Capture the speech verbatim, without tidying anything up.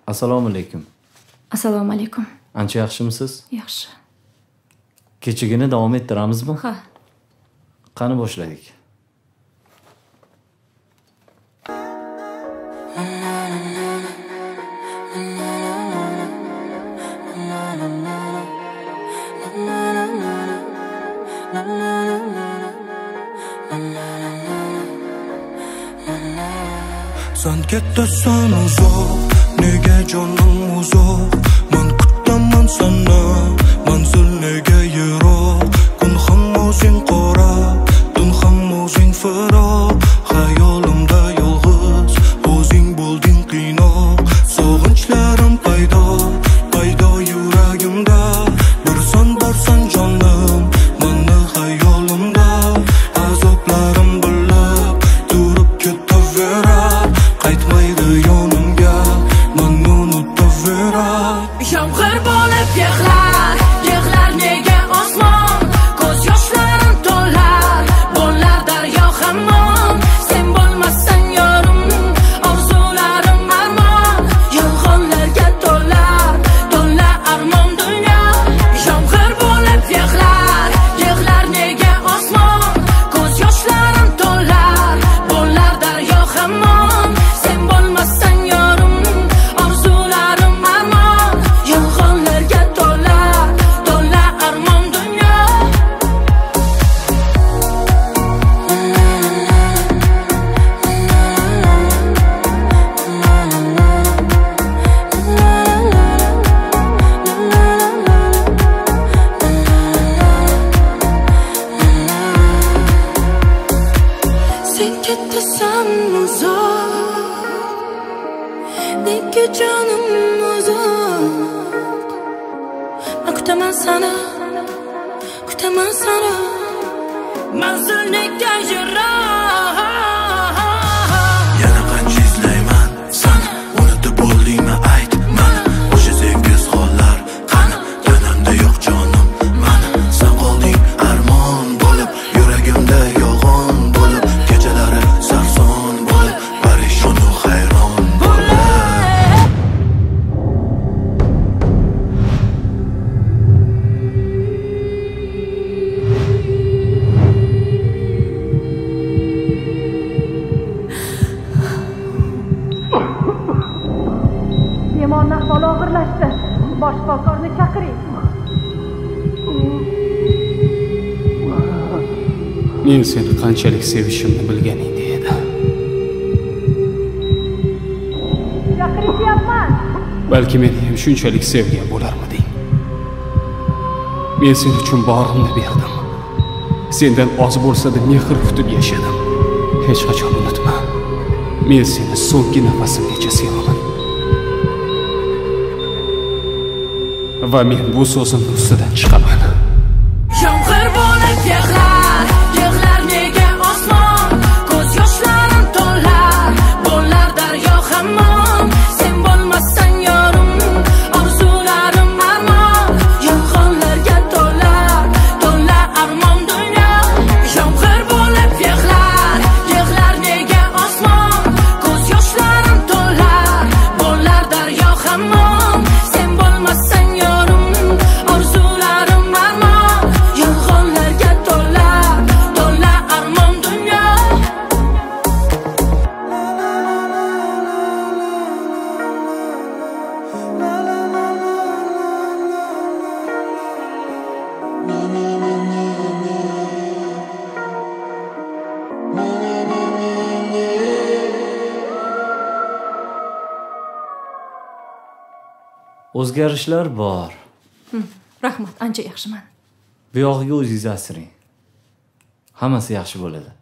Assalomu alaykum. Assalomu alaykum. Ancha yaxshimisiz? Yaxshi. Kechagini davom ettiramizmi? Ha. Qani boshladik. Sen ketasan uzoq, nega jonim uzoq? Men kutaman sana, manzil nega yiroq? Kun ham o'zing qora, tun ham o'zing firoq. Xayolimda yolg'iz, o'zing bo'lding qiynoq. Sog'inchlarim paydo, paydo yuragimda. Birsan borsan jonim, meni xayolimda. Azoblarim bilib, turib ketaverar. Qaytmaydi yonimga, meni unutaverar. Yomg'ir bo'lib yig'lar, yig'lar nega osmon? Ko'z yoshlarim to'lar, bo'lar daryo hammom. Sen bo'lmassan yorim, orzularim armon. Yolg'onlarga to'lar, to'la armon dunyo. Yomg'ir bo'lib yig'lar, yig'lar nega osmon? Ko'z yoshlarim to'lar, bo'lar daryo hammom. Sen bo'lmassan yorim, orzularim armon. Yolg'onlarga to'lar, to'la armon dunyo. Sen ketasan uzoq, nega jonim uzoq? Men kutaman sana, kutaman sana, manzil nega yiroq? Yana qancha izlayman sani, unutib bo'ldingmi ayt mana. O'sha sevgisiz hollar qani, tanamda yo'q jonim mani. Sen qolding armon bo'lib, yuragimda yolg'on bo'lib. Kechalari sarson bo'lib, parishonu hayron bo'lib. Bemorning ahvoli og'irlashdi. Bosh shifokorni chaqiring. Men seni qanchalik sevishimni bilganingda edi. Chaqirishyapman. Balki meni ham shunchalik sevgan bo'larmiding? Men sen uchun borimni berdim. Sendan oz bo'lsa-da mehr kutib yashadim. Hech qachon unutma. Men seni so'nggi nafasimgacha sevaman. Va men bu so'zimning ustidan chiqaman. Yomg'ir bo'lib yig'lar, yig'lar nega osmon? Ko'z yoshlarim to'lar, bo'lar daryo hammom. Sen bo'lmassan yorim, orzularim armon. Yolg'onlarga to'lar, to'la armon dunyo. Yomg'ir bo'lib yig'lar, yig'lar nega osmon? Ko'z yoshlarim to'lar, bo'lar daryo hammom. Sen bo'lmassan yorim, orzularim armon. Yolg'onlarga to'lar, to'la armon dunyo. O'zgarishlar bor. Rahmat, ancha yaxshiman. Bu yog'iga o'zingiz asiring. Hammasi yaxshi bo'ladi.